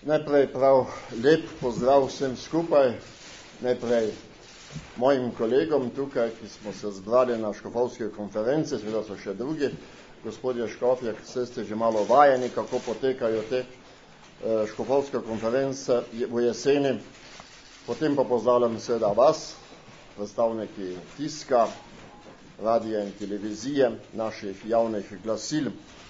Najprej prav lep pozdrav vsem skupaj, najprej mojim kolegom tukaj, ki smo se zbrali na škofovske konference, seveda so še drugi, gospodje škofje, vse ste že malo vajeni, kako potekajo te škofovske konference v jeseni. Potem pa pozdravljam seveda vas, predstavniki tiska, radija in televizije, naših javnih glasil.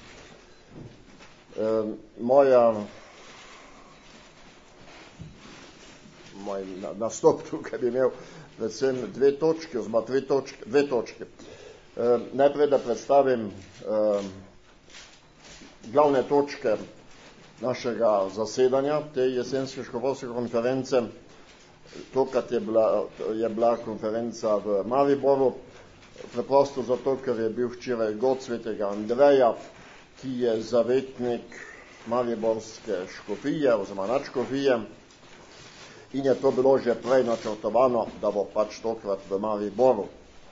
Moj nastop tukaj bi imel predvsem dve točke. Najprej, da predstavim glavne točke našega zasedanja, te jesenske škofovske konference. Tokrat je bila konferenca v Mariboru, preprosto zato, ker je bil včeraj god svetega Andreja, ki je zavetnik mariborske škofije oziroma nadškofije, in je to bilo že prej načrtovano, da bo pač tokrat v Mariboru.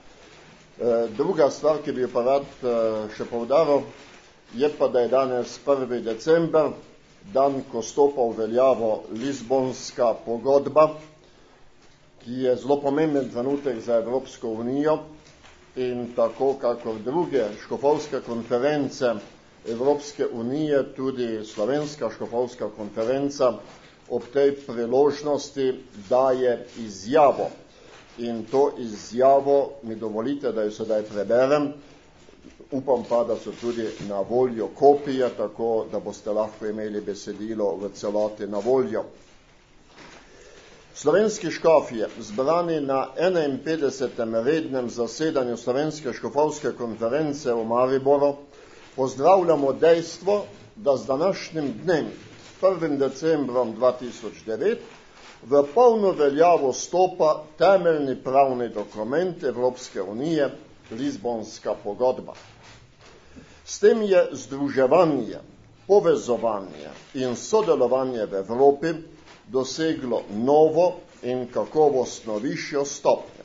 Druga stvar, ki bi pa rad še poudaril, je pa, da je danes 1. december, dan, ko stopa v veljavo Lizbonska pogodba, ki je zelo pomemben trenutek za Evropsko unijo, in tako kakor druge škofovske konference Evropske unije, tudi slovenska škofovska konferenca ob tej priložnosti daje izjavo. In to izjavo mi dovolite, da jo sedaj preberem. Upam pa, da so tudi na voljo kopije, tako da boste lahko imeli besedilo v celoti na voljo. Slovenski škofje, zbrani na 51. rednem zasedanju Slovenske škofovske konference v Mariboru, pozdravljamo dejstvo, da z današnjim dnem, 1. decembrom 2009, v polno veljavo stopa temeljni pravni dokument Evropske unije, Lizbonska pogodba. S tem je združevanje, povezovanje in sodelovanje v Evropi doseglo novo in kakovostno višjo stopnjo.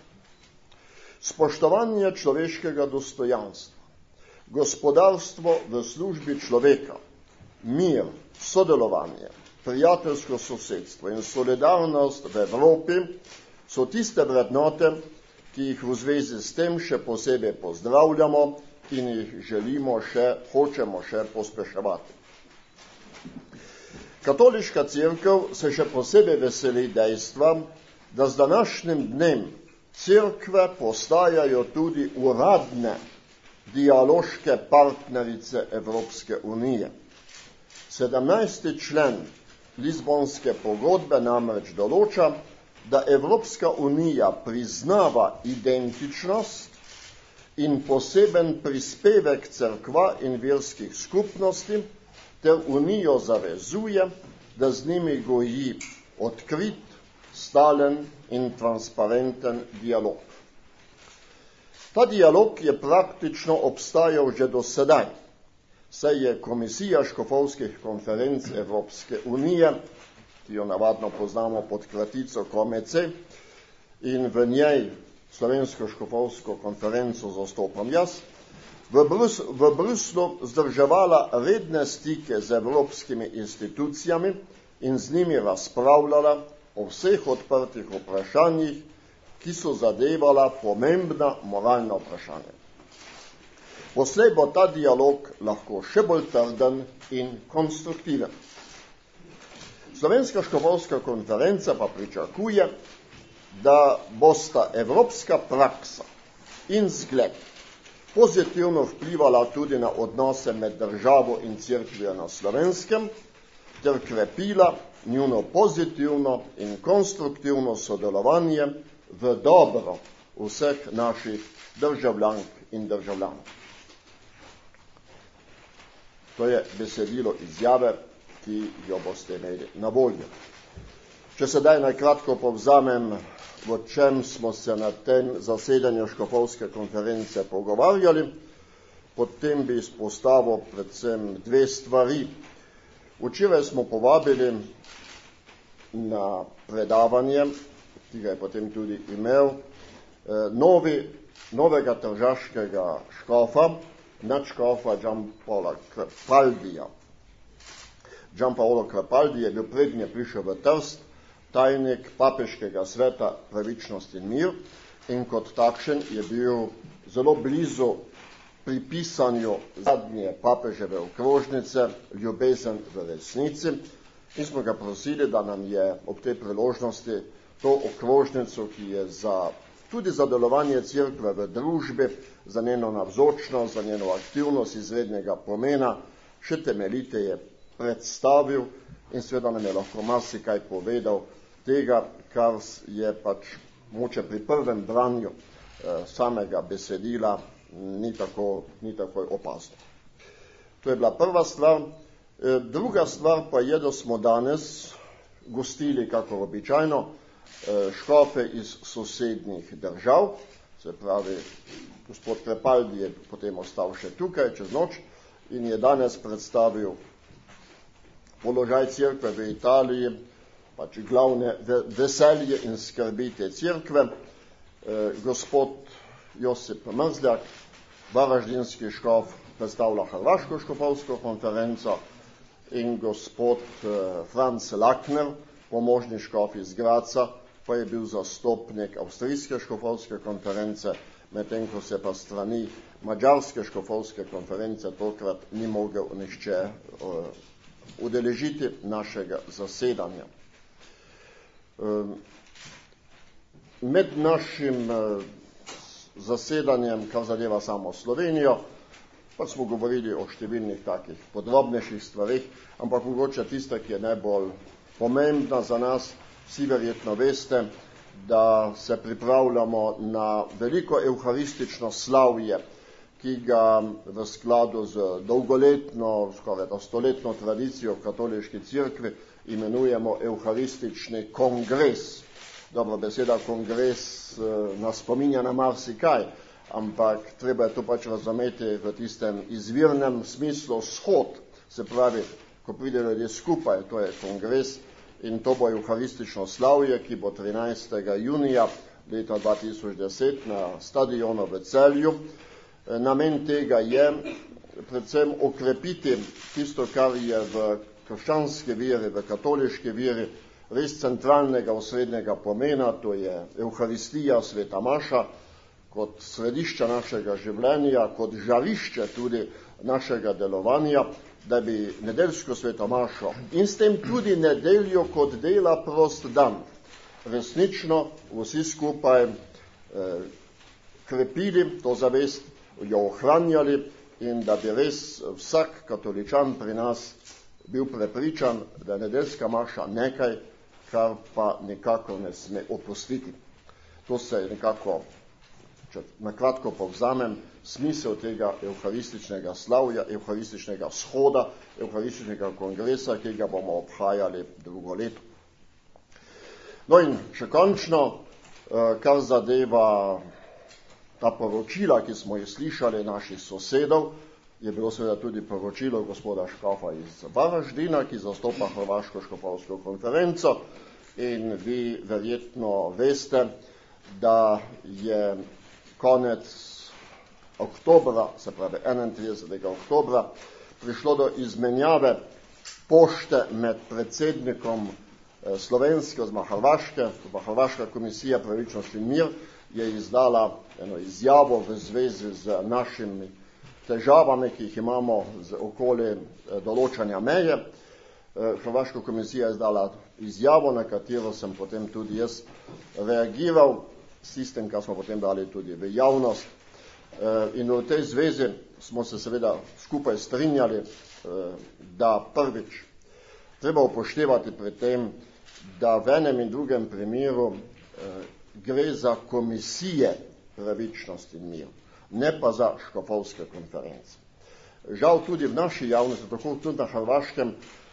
Spoštovanje človeškega dostojanstva, gospodarstvo v službi človeka, mir, sodelovanje, prijateljsko sosedstvo in solidarnost v Evropi so tiste vrednote, ki jih v zvezi s tem še posebej pozdravljamo in jih hočemo še pospeševati. Katoliška cerkev se še posebej veseli dejstva, da z današnjim dnem cerkve postajajo tudi uradne dialoške partnerice Evropske unije. 17. člen Lizbonske pogodbe namreč določa, da Evropska unija priznava identičnost in poseben prispevek cerkva in verskih skupnosti, ter unijo zavezuje, da z njimi goji odkrit, stalen in transparenten dialog. Ta dialog je praktično obstajal že do sedaj, saj je Komisija škofovskih konferenc Evropske unije, ki jo navadno poznamo pod kratico KOMEC, in v njej Slovensko škofovsko konferenco zastopam jaz, v Bruslu zdrževala redne stike z evropskimi institucijami in z njimi razpravljala o vseh odprtih vprašanjih, ki so zadevala pomembna moralna vprašanja. Poslej bo ta dialog lahko še bolj trden in konstruktiven. Slovenska škofovska konferenca pa pričakuje, da bosta evropska praksa in zgled pozitivno vplivala tudi na odnose med državo in cerkvijo na Slovenskem, ter krepila njuno pozitivno in konstruktivno sodelovanje v dobro vseh naših državljank in državljanov. To je besedilo izjave, ki jo boste imeli na voljo. Če sedaj najkratko povzamem, o čem smo se na tem zasedanju škofovske konference pogovarjali, potem bi izpostavil predvsem dve stvari. Včeraj smo povabili na predavanje, ki ga je potem tudi imel, novega tržaškega škofa, nadškofa Gianpaola Crepaldija. Gianpaolo Crepaldi je bil prednje prišel v Trst, tajnik papeškega sveta Pravičnost in mir, in kot takšen je bil zelo blizu pripisanju zadnje papeževe okrožnice Ljubezen v resnici, in smo ga prosili, da nam je ob tej priložnosti to okrožnico, ki je tudi za delovanje cerkve v družbi, za njeno navzočnost, za njeno aktivnost izrednega pomena, še temeljiteje predstavil in seveda nam je lahko marsikaj povedal tega, kar je pač moče pri prvem branju samega besedila ni takoj opazno. To je bila prva stvar. Druga stvar pa je, da smo danes gostili, kako običajno, škofe iz sosednjih držav, se pravi, gospod Crepaldi je potem ostal še tukaj čez noč in je danes predstavil položaj cerkve v Italiji, pač glavne veselje in skrbi te cerkve. Gospod Josip Mrzljak, varaždinski škof, predstavlja Hrvaško škofovsko konferenco in gospod Franz Lakner, pomožni škof iz Graca, pa je bil zastopnik avstrijske škofovske konference, medtem ko se pa strani mađarske škofovske konference tokrat ni mogel nihče udeležiti našega zasedanja. Med našim zasedanjem, kar zadeva samo Slovenijo, pa smo govorili o številnih takih podrobnejših stvarih, ampak mogoče tista, ki je najbolj pomembna za nas. Vsi verjetno veste, da se pripravljamo na veliko evharistično slavje, ki ga v skladu z dolgoletno, skoraj stoletno tradicijo v katoliški cerkvi imenujemo evharistični kongres. Dobro, beseda kongres nas spominja na marsikaj, ampak treba je to pač razumeti v tistem izvirnem smislu shod, se pravi, ko pride ljudje skupaj, to je kongres, in to bo evharistično slavje, ki bo 13. junija leta 2010 na stadionu v Celju. Namen tega je predvsem okrepiti tisto, kar je v krščanski veri, v katoliški veri res centralnega osrednjega pomena, to je evharistija, sveta maša, kot središča našega življenja, kot žarišče tudi našega delovanja, da bi nedeljsko sveto mašo in s tem tudi nedeljo kot dela prost dan resnično vsi skupaj krepili to zavest, jo ohranjali in da bi res vsak katoličan pri nas bil prepričan, da je nedeljska maša nekaj, kar pa nekako ne sme opustiti. To se je nekako, če nakratko povzamem, smisel tega evharističnega slavja, evharističnega shoda, evharističnega kongresa, ki ga bomo obhajali drugo leto. No in še končno, kar zadeva ta poročila, ki smo jih slišali naših sosedov, je bilo seveda tudi poročilo gospoda škofa iz Varaždina, ki zastopa Hrvaško škofovsko konferenco, in vi verjetno veste, da je konec oktobra, se pravi 31. oktobra, prišlo do izmenjave pošte med predsednikom slovenske oziroma Hrvaške, pa Hrvaška komisija Pravičnost in mir je izdala eno izjavo v zvezi z našimi težavami, ki jih imamo z okoli določanja meje. Hrvaška komisija je izdala izjavo, na katero sem potem tudi jaz reagiral, s tistem, kar smo potem dali tudi v javnost. In v tej zvezi smo se seveda skupaj strinjali, da prvič treba upoštevati pri tem, da v enem in drugem primeru gre za komisije Pravičnost in mir, ne pa za škofovske konference. Žal tudi v naši javnosti, tako tudi na Hrvaškem,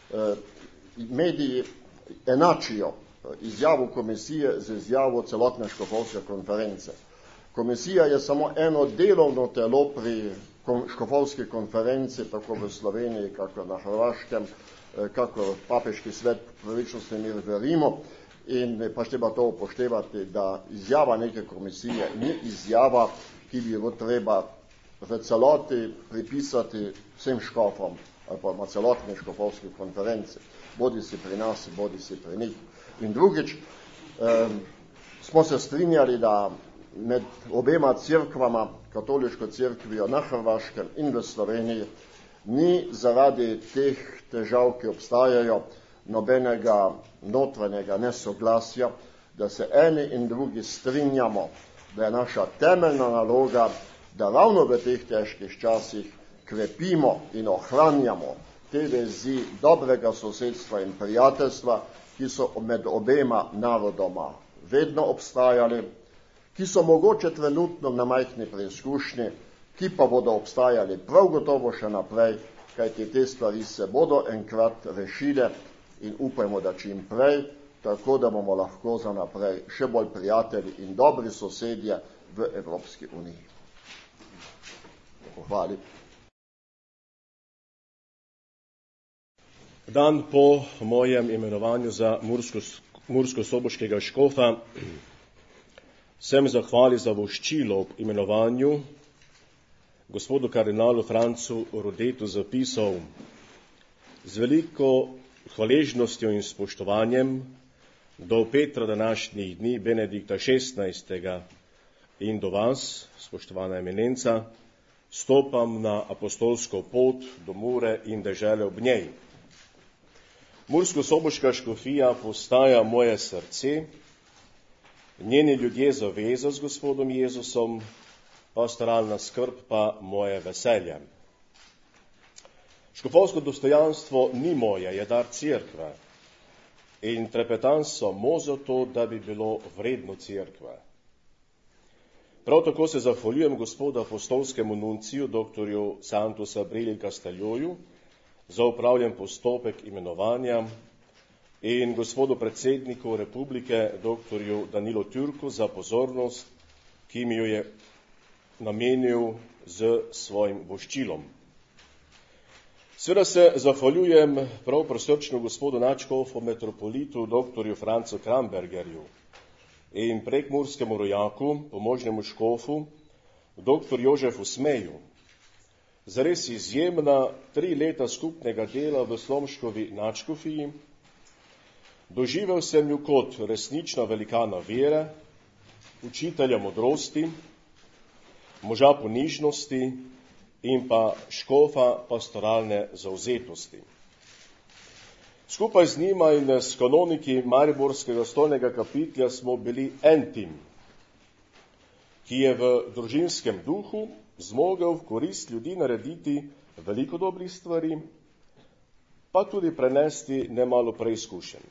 mediji enačijo izjavo komisije z izjavo celotne škofovske konference. Komisija je samo eno delovno telo pri škofovski konferenci, tako v Sloveniji, kako na Hrvaškem, kako papeški svet Pravičnosti in mir v Rimu, in pač treba to upoštevati, da izjava neke komisije ni izjava, ki bi jo treba v celoti pripisati vsem škofom ali pa na celotne škofovske konference, bodi si pri nas, bodi si pri njih. In drugič, smo se strinjali, da med obema cerkvama, katoliško cerkvijo na Hrvaškem in v Sloveniji, ni zaradi teh težav, ki obstajajo, nobenega notranjega nesoglasja, da se eni in drugi strinjamo, da je naša temeljna naloga, da ravno v teh težkih časih krepimo in ohranjamo te vezi dobrega sosedstva in prijateljstva, ki so med obema narodoma vedno obstajali, ki so mogoče trenutno na majhni preizkušnji, ki pa bodo obstajali prav gotovo še naprej, kajti te stvari se bodo enkrat rešile in upajmo, da čim prej, tako da bomo lahko za naprej še bolj prijatelji in dobri sosedje v Evropski uniji. Hvala. Dan po mojem imenovanju za mursko-soboškega škofa sem zahvali za voščilo ob imenovanju gospodu kardinalu Francu Rodetu zapisal: z veliko hvaležnostjo in spoštovanjem do Petra današnjih dni Benedikta XVI. In do vas, spoštovana eminenca, stopam na apostolsko pot do Mure in dežele ob njej. Mursko-soboška škofija postaja moje srce, njeni ljudje zaveza z gospodom Jezusom, pastoralna skrb pa moje veselje. Škofovsko dostojanstvo ni moje, je dar cerkve in trepetan samo zato, da bi bilo vredno cerkve. Prav tako se zahvaljujem gospodu apostolskemu nunciju, doktorju Santu Sabrili Casteljoju, za upravljen postopek imenovanja in gospodu predsedniku republike, doktorju Danilo Türku, za pozornost, ki mi jo je namenil z svojim voščilom. Seveda se zahvaljujem prav prosrčno gospodu nadškofu metropolitu, doktorju Francu Krambergerju in prekmurskemu rojaku, pomožnemu škofu, doktor Jožefu Smeju. Zares izjemna 3 leta skupnega dela v Slomškovi nadškofiji. Doživel sem jo kot resnična velikana vere, učitelja modrosti, moža ponižnosti in pa škofa pastoralne zavzetosti. Skupaj z njima in s kanoniki Mariborskega stolnega kapitelja smo bili en tim, ki je v družinskem duhu zmogel v korist ljudi narediti veliko dobrih stvari, pa tudi prenesti nemalo preizkušenj.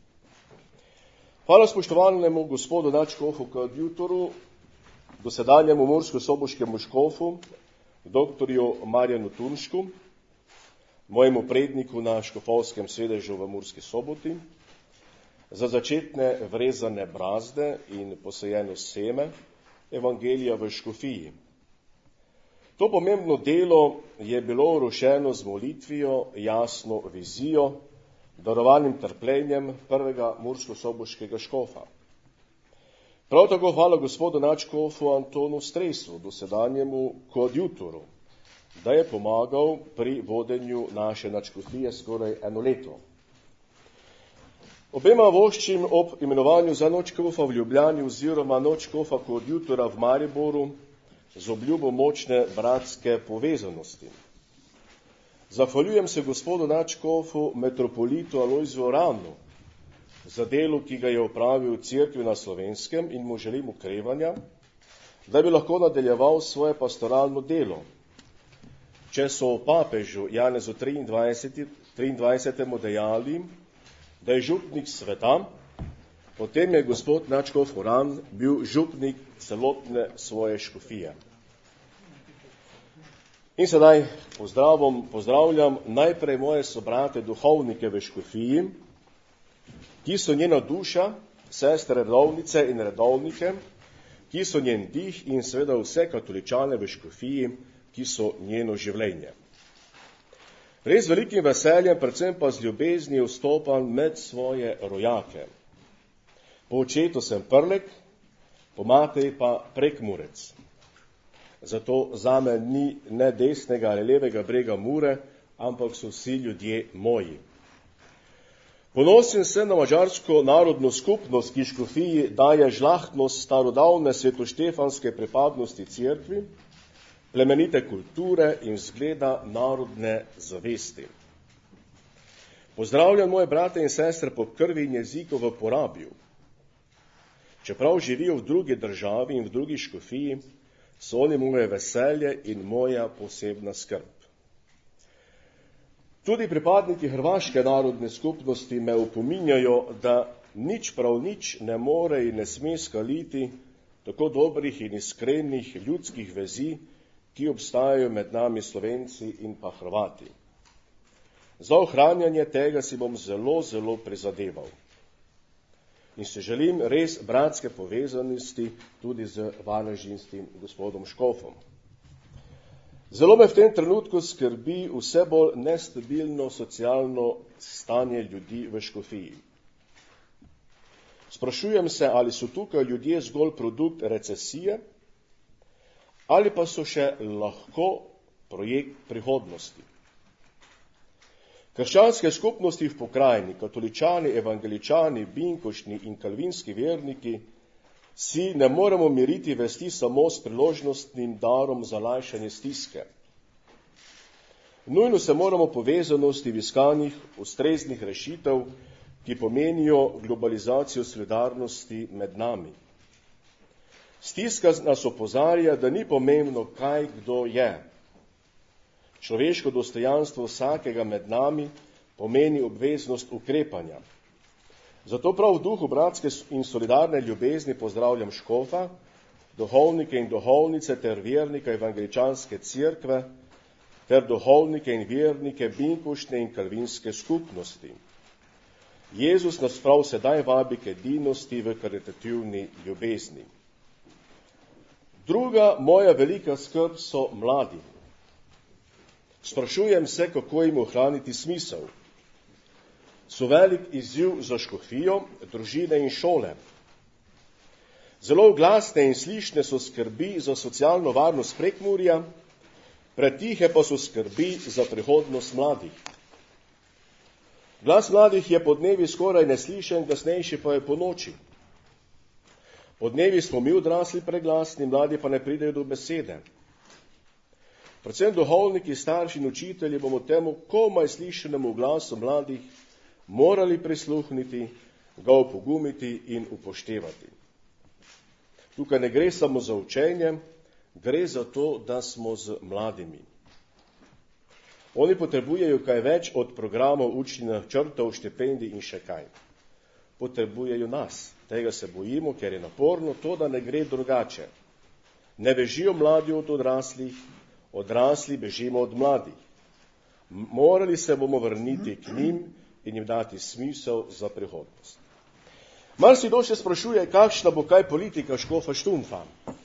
Hvala spoštovanemu gospodu nadškofu koadjutoru, dosedanjemu mursko-soboškemu škofu, doktorju Marjanu Tunšku, mojemu predniku na škofovskem sedežu v Murski Soboti, za začetne vrezane brazde in posejeno seme evangelija v škofiji. To pomembno delo je bilo orošeno z molitvijo, jasno vizijo, darovanim trpljenjem prvega mursko-soboškega škofa. Prav tako hvala gospodu nadškofu Antonu Stresu, dosedanjemu koadjutoru, da je pomagal pri vodenju naše nadškofije skoraj 1 leto. Obema voščim ob imenovanju za nadškofa v Ljubljani oziroma nadškofa koadjutora v Mariboru z obljubo močne bratske povezanosti. Zahvaljujem se gospodu nadškofu metropolitu Alojziju Oranu za delo, ki ga je opravil v cerkvi na Slovenskem in mu želim okrevanja, da bi lahko nadaljeval svoje pastoralno delo. Če so o papežu Janezu 23. dejali, da je župnik sveta, potem je gospod nadškof Oran bil župnik celotne svoje škofije. In sedaj pozdravljam najprej moje sobrate duhovnike v škofiji, ki so njena duša, sestre redovnice in redovnike, ki so njen dih in seveda vse katoličane v škofiji, ki so njeno življenje. Res velikim veseljem, predvsem pa z ljubezni vstopam med svoje rojake. Po očetu sem Prlek, po materi pa Prekmurec. Zato zame ni ne desnega ali levega brega Mure, ampak so vsi ljudje moji. Ponosim se na madžarsko narodno skupnost, ki škofiji daje žlahtnost starodavne svetoštefanske pripadnosti cerkvi, plemenite kulture in vzgleda narodne zavesti. Pozdravljam moje brate in sestre po krvi in jeziku v Porabju. Čeprav živijo v drugi državi in v drugi škofiji, so oni moje veselje in moja posebna skrb. Tudi pripadniki hrvaške narodne skupnosti me opominjajo, da nič prav nič ne more in ne sme skaliti tako dobrih in iskrenih ljudskih vezi, ki obstajajo med nami Slovenci in pa Hrvati. Za ohranjanje tega si bom zelo, zelo prizadeval. In se želim res bratske povezanosti tudi z vanežinskim gospodom Škofom. Zelo me v tem trenutku skrbi vse bolj nestabilno socialno stanje ljudi v škofiji. Sprašujem se, ali so tukaj ljudje zgolj produkt recesije, ali pa so še lahko projekt prihodnosti. Krščanske skupnosti v pokrajini, katoličani, evangeličani, binkošni in kalvinski verniki si ne moremo miriti vesti samo s priložnostnim darom za lajšanje stiske. Nujno se moramo povezanosti v iskanjih ustreznih rešitev, ki pomenijo globalizacijo solidarnosti med nami. Stiska nas opozarja, da ni pomembno, kaj kdo je. Človeško dostojanstvo vsakega med nami pomeni obveznost ukrepanja. Zato prav v duhu bratske in solidarne ljubezni pozdravljam škofa, duhovnike in duhovnice ter vernike evangeličanske cerkve ter duhovnike in vernike binkošne in kalvinske skupnosti. Jezus nas prav sedaj vabi k edinosti v karitativni ljubezni. Druga moja velika skrb so mladi. Sprašujem se, kako jim ohraniti smisel. So velik izziv za škofijo, družine in šole. Zelo glasne in slišne so skrbi za socialno varnost Prekmurja, pretihe pa so skrbi za prihodnost mladih. Glas mladih je podnevi skoraj neslišen, glasnejši pa je po noči. Podnevi smo mi odrasli preglasni, mladi pa ne pridejo do besede. Predvsem duhovniki, starši in učitelji bomo temu komaj slišenemu glasu mladih morali prisluhniti, ga opogumiti in upoštevati. Tukaj ne gre samo za učenje, gre za to, da smo z mladimi. Oni potrebujejo kaj več od programov učnih načrtov, štipendij in še kaj. Potrebujejo nas. Tega se bojimo, ker je naporno, to, da ne gre drugače. Ne bežijo mladi od odraslih, odrasli bežimo od mladih. Morali se bomo vrniti k njim in jim dati smisel za prihodnost. Marsikdo se sprašuje, kakšna bo kaj politika škofa Štumpfa.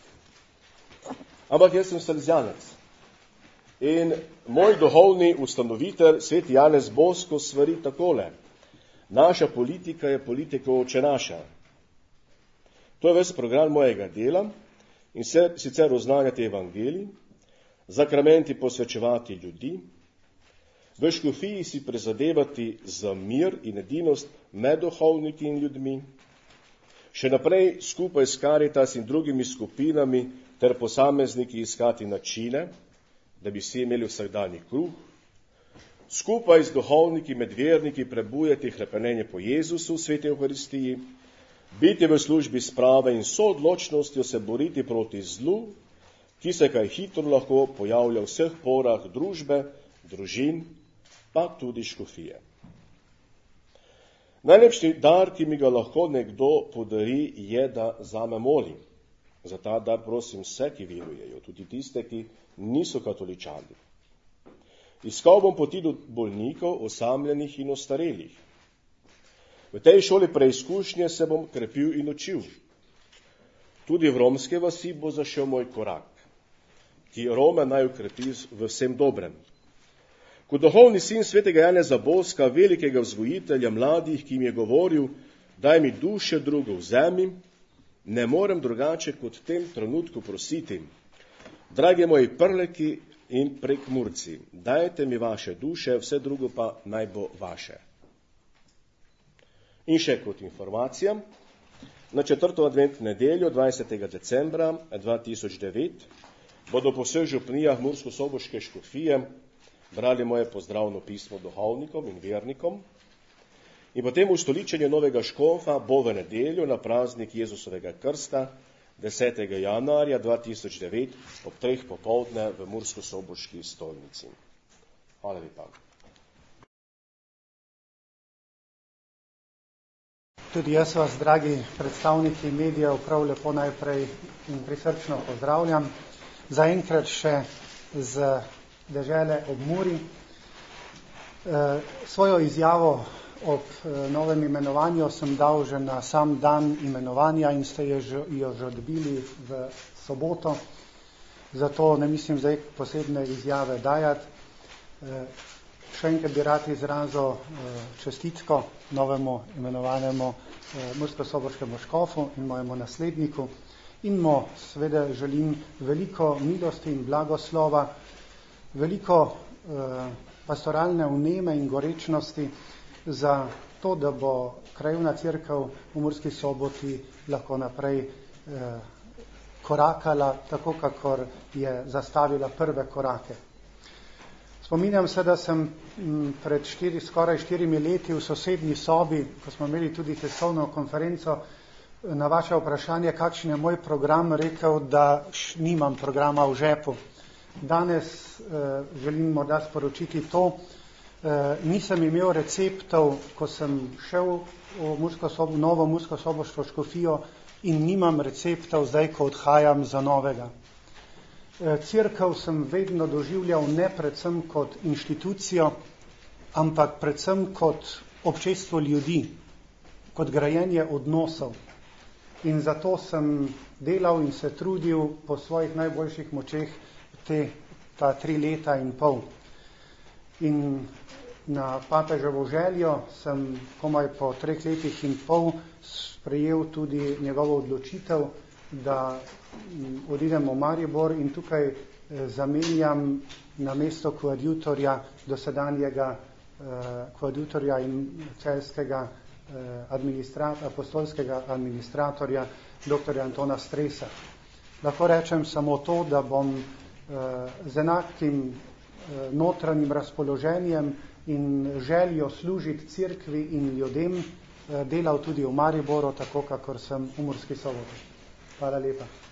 Ampak jaz sem salezjanec. In moj duhovni ustanovitelj, sveti Janez Bosko, svari takole. Naša politika je politika Oče naša. To je ves program mojega dela in sicer oznanjati evangelij, zakramenti posvečevati ljudi, v škofiji si prizadevati za mir in edinost med duhovniki in ljudmi, še naprej skupaj s Karitas in drugimi skupinami ter posamezniki iskati načine, da bi vsi imeli vsakdanji kruh, skupaj z duhovniki med verniki prebujati hrepenenje po Jezusu v sveti Evharistiji, biti v službi sprave in soodločnostjo se boriti proti zlu, ki se kaj hitro lahko pojavlja v vseh porah družbe, družin, pa tudi škofije. Najlepši dar, ki mi ga lahko nekdo podari, je, da zame moli. Za ta dar prosim vse, ki verujejo, tudi tiste, ki niso katoličani. Iskal bom poti do bolnikov, osamljenih in ostarelih. V tej šoli preizkušnje se bom krepil in učil. Tudi v romske vasi bo zašel moj korak, ki Rome naj ukrepi v vsem dobrem. Kot duhovni sin svetega Janeza Boska, velikega vzgojitelja mladih, ki mi je govoril, daj mi duše drugo vzemi, ne morem drugače kot v tem trenutku prositi. Dragi moji prleki, in Prekmurci. Dajte mi vaše duše, vse drugo pa naj bo vaše. In še kot informacija, na 4. adventno nedeljo 20. decembra 2009 bodo po vseh župnijah Mursko-Soboške škofije brali moje pozdravno pismo duhovnikom in vernikom. In potem v ustoličenju novega škofa bo v nedeljo na praznik Jezusovega krsta 10. januarja 2009 ob 3. popoldne v Mursko-Soboški stolnici. Hvala lepa. Tudi jaz vas, dragi predstavniki medijev, prav lepo najprej in prisrčno pozdravljam. Zaenkrat še z dežele ob Muri. Svojo izjavo ob novem imenovanju sem dal že na sam dan imenovanja in ste jo že dobili v soboto. Zato ne mislim zdaj posebne izjave dajati. Še enkrat bi rad izrazil čestitko novemu imenovanemu Mursko-Soboškemu škofu in mojemu nasledniku in mu seveda želim veliko milosti in blagoslova, veliko pastoralne vneme in gorečnosti za to, da bo krajevna cerkev v Murski Soboti lahko naprej korakala tako, kakor je zastavila prve korake. Spominjam se, da sem pred skoraj 4 leti v sosednji sobi, ko smo imeli tudi tiskovno konferenco, na vaše vprašanje, kakšen je moj program, rekel, da nimam programa v žepu. Danes želim morda sporočiti to, nisem imel receptov, ko sem šel v novo Mursko-Soboško škofijo in nimam receptov zdaj, ko odhajam za novega. Cerkev sem vedno doživljal ne predvsem kot inštitucijo, ampak predvsem kot občestvo ljudi, kot grajenje odnosov. In zato sem delal in se trudil po svojih najboljših močeh ta 3 leta in pol. In na papeževo željo sem komaj po 3 letih in pol sprejel tudi njegovo odločitev, da odidem v Maribor in tukaj zamenjam na mesto koadjutorja dosedanjega koadjutorja in celjskega apostolskega administratorja dr. Antona Stresa. Lahko rečem samo to, da bom z enakim notranjim razpoloženjem in željo služiti cerkvi in ljudem delal tudi v Mariboru, tako kakor sem v Murski Soboti. Hvala lepa.